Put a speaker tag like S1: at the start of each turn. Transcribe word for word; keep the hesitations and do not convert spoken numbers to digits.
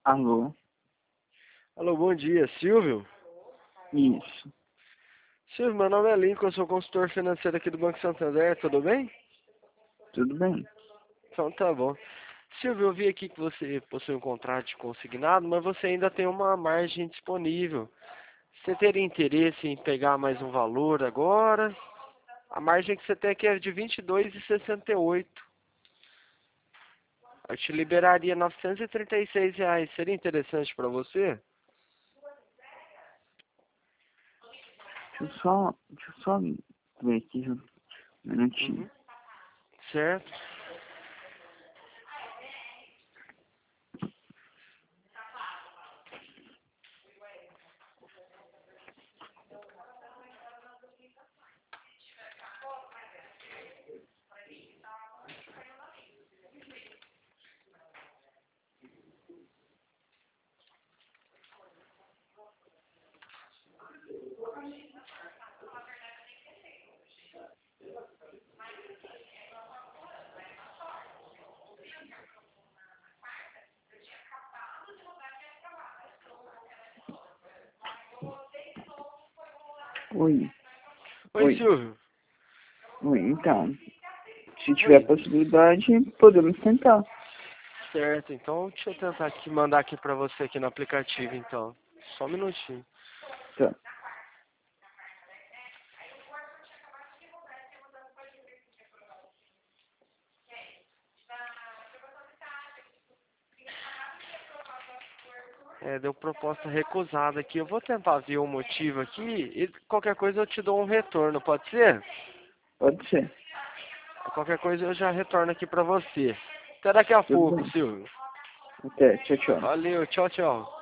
S1: Alô?
S2: Alô, bom dia, Silvio?
S1: Isso.
S2: Silvio, meu nome é Lincoln, eu sou consultor financeiro aqui do Banco Santander, tudo bem?
S1: Tudo bem?
S2: Então tá bom. Silvio, eu vi aqui que você possui um contrato de consignado, mas você ainda tem uma margem disponível. Você teria interesse em pegar mais um valor agora? A margem que você tem aqui é de vinte e dois vírgula sessenta e oito. Eu te liberaria novecentos e trinta e seis reais. Seria interessante para você?
S1: Deixa eu só, deixa eu só ver aqui um minutinho.
S2: Uhum. Certo.
S1: Oi.
S2: Oi,
S1: Oi.
S2: Silvio.
S1: Oi, então. Se tiver
S2: Oi.
S1: possibilidade, podemos tentar.
S2: Certo, então deixa eu tentar aqui, mandar aqui pra você aqui no aplicativo, então. Só um minutinho.
S1: Tá.
S2: É, deu proposta recusada aqui. Eu vou tentar ver o motivo aqui e qualquer coisa eu te dou um retorno, pode ser?
S1: Pode ser.
S2: Qualquer coisa eu já retorno aqui pra você. Até daqui a
S1: Tudo
S2: pouco,
S1: bem.
S2: Silvio.
S1: Até. Tchau, tchau.
S2: Valeu, tchau, tchau.